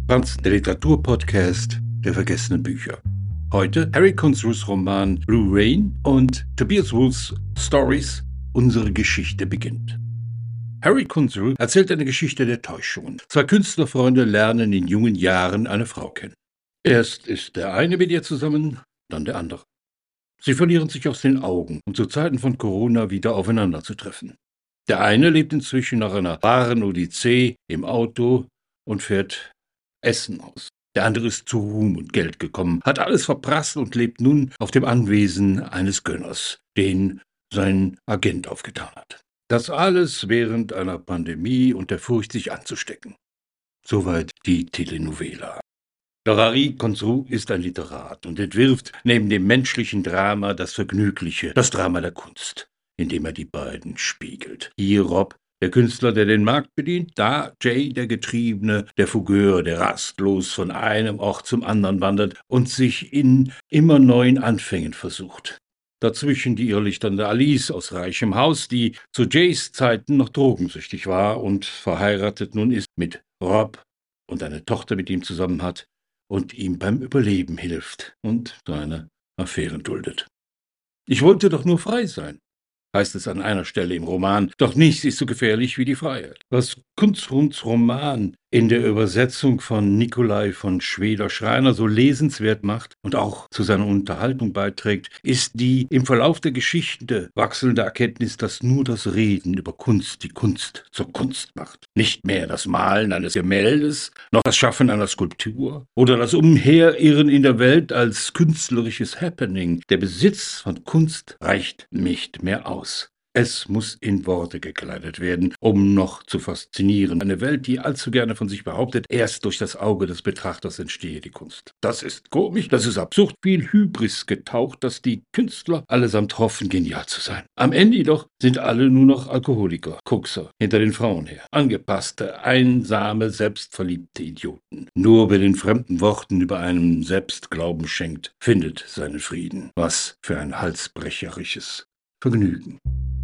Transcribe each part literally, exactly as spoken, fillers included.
Franz, der Literaturpodcast der vergessenen Bücher. Heute Harry Kunzruhs Roman Blue Rain und Tobias Wolffs Stories Unsere Geschichte beginnt. Harry Kunzruh erzählt eine Geschichte der Täuschungen. Zwei Künstlerfreunde lernen in jungen Jahren eine Frau kennen. Erst ist der eine mit ihr zusammen, dann der andere. Sie verlieren sich aus den Augen, um zu Zeiten von Corona wieder aufeinander zu treffen. Der eine lebt inzwischen nach einer wahren Odyssee im Auto und fährt Essen aus. Der andere ist zu Ruhm und Geld gekommen, hat alles verprasst und lebt nun auf dem Anwesen eines Gönners, den sein Agent aufgetan hat. Das alles während einer Pandemie und der Furcht, sich anzustecken. Soweit die Telenovela. Doch Harry Kunzruh ist ein Literat und entwirft neben dem menschlichen Drama das Vergnügliche, das Drama der Kunst, indem er die beiden spiegelt. Hier Rob, der Künstler, der den Markt bedient, da Jay, der Getriebene, der Fougueur, der rastlos von einem Ort zum anderen wandert und sich in immer neuen Anfängen versucht. Dazwischen die irrlichternde Alice aus reichem Haus, die zu Jays Zeiten noch drogensüchtig war und verheiratet nun ist mit Rob und eine Tochter mit ihm zusammen hat und ihm beim Überleben hilft und seine Affären duldet. »Ich wollte doch nur frei sein«, heißt es an einer Stelle im Roman, doch nichts ist so gefährlich wie die Freiheit. Was Kunzruhs Roman in der Übersetzung von Nikolai von Schweder-Schreiner so lesenswert macht und auch zu seiner Unterhaltung beiträgt, ist die im Verlauf der Geschichte wachsende Erkenntnis, dass nur das Reden über Kunst die Kunst zur Kunst macht. Nicht mehr das Malen eines Gemäldes, noch das Schaffen einer Skulptur oder das Umherirren in der Welt als künstlerisches Happening. Der Besitz von Kunst reicht nicht mehr aus. Es muss in Worte gekleidet werden, um noch zu faszinieren. Eine Welt, die allzu gerne von sich behauptet, erst durch das Auge des Betrachters entstehe die Kunst. Das ist komisch, das ist absurd, viel Hybris getaucht, dass die Künstler allesamt hoffen, genial zu sein. Am Ende jedoch sind alle nur noch Alkoholiker, Kokser, hinter den Frauen her. Angepasste, einsame, selbstverliebte Idioten. Nur wer den fremden Worten über einem selbst Glauben schenkt, findet seinen Frieden. Was für ein halsbrecherisches Vergnügen.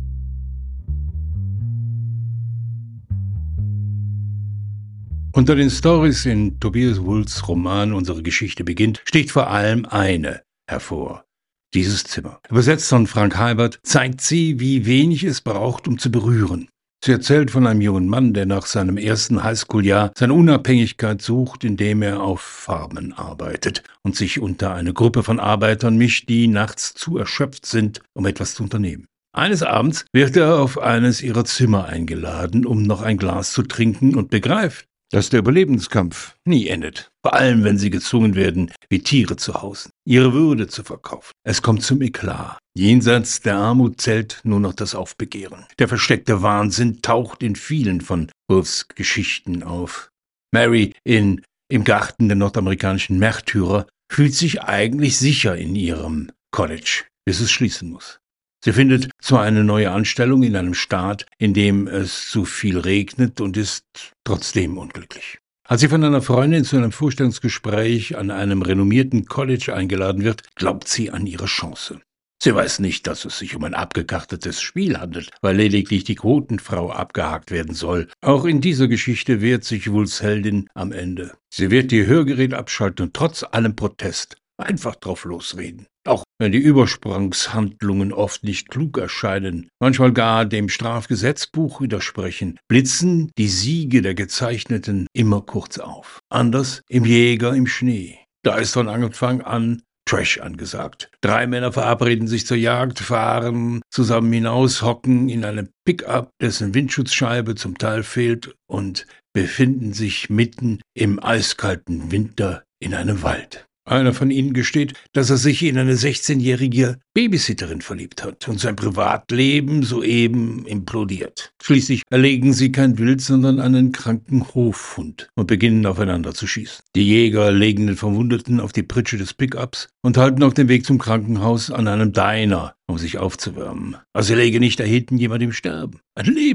Unter den Stories in Tobias Wolffs Roman Unsere Geschichte beginnt, sticht vor allem eine hervor. Dieses Zimmer. Übersetzt von Frank Heibert, zeigt sie, wie wenig es braucht, um zu berühren. Sie erzählt von einem jungen Mann, der nach seinem ersten Highschool-Jahr seine Unabhängigkeit sucht, indem er auf Farmen arbeitet und sich unter eine Gruppe von Arbeitern mischt, die nachts zu erschöpft sind, um etwas zu unternehmen. Eines Abends wird er auf eines ihrer Zimmer eingeladen, um noch ein Glas zu trinken und begreift, dass der Überlebenskampf nie endet, vor allem wenn sie gezwungen werden, wie Tiere zu hausen, ihre Würde zu verkaufen. Es kommt zum Eklat. Jenseits der Armut zählt nur noch das Aufbegehren. Der versteckte Wahnsinn taucht in vielen von Wolffs Geschichten auf. Mary in Im Garten der nordamerikanischen Märtyrer fühlt sich eigentlich sicher in ihrem College, bis es schließen muss. Sie findet zwar eine neue Anstellung in einem Staat, in dem es zu viel regnet und ist trotzdem unglücklich. Als sie von einer Freundin zu einem Vorstellungsgespräch an einem renommierten College eingeladen wird, glaubt sie an ihre Chance. Sie weiß nicht, dass es sich um ein abgekartetes Spiel handelt, weil lediglich die Quotenfrau abgehakt werden soll. Auch in dieser Geschichte wehrt sich Wolffs Heldin am Ende. Sie wird ihr Hörgerät abschalten und trotz allem Protest einfach drauf losreden. Auch wenn die Übersprangshandlungen oft nicht klug erscheinen, manchmal gar dem Strafgesetzbuch widersprechen, blitzen die Siege der Gezeichneten immer kurz auf. Anders im Jäger im Schnee. Da ist von Anfang an Trash angesagt. Drei Männer verabreden sich zur Jagd, fahren zusammen hinaus, hocken in einem Pickup, dessen Windschutzscheibe zum Teil fehlt, und befinden sich mitten im eiskalten Winter in einem Wald. Einer von ihnen gesteht, dass er sich in eine sechzehnjährige Babysitterin verliebt hat und sein Privatleben soeben implodiert. Schließlich erlegen sie kein Wild, sondern einen kranken Hofhund und beginnen aufeinander zu schießen. Die Jäger legen den Verwundeten auf die Pritsche des Pickups und halten auf dem Weg zum Krankenhaus an einem Diner, um sich aufzuwärmen. Also läge nicht da hinten jemand im Sterben. Ein Leben,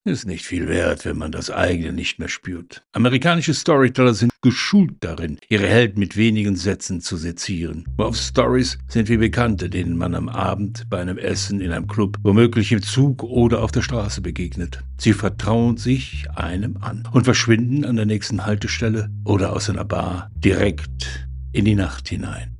ist nicht viel wert, wenn man das eigene nicht mehr spürt. Amerikanische Storyteller sind geschult darin, ihre Helden mit wenigen Sätzen zu sezieren. Love-Stories sind wie Bekannte, denen man am Abend bei einem Essen in einem Club, womöglich im Zug oder auf der Straße begegnet. Sie vertrauen sich einem an und verschwinden an der nächsten Haltestelle oder aus einer Bar direkt in die Nacht hinein.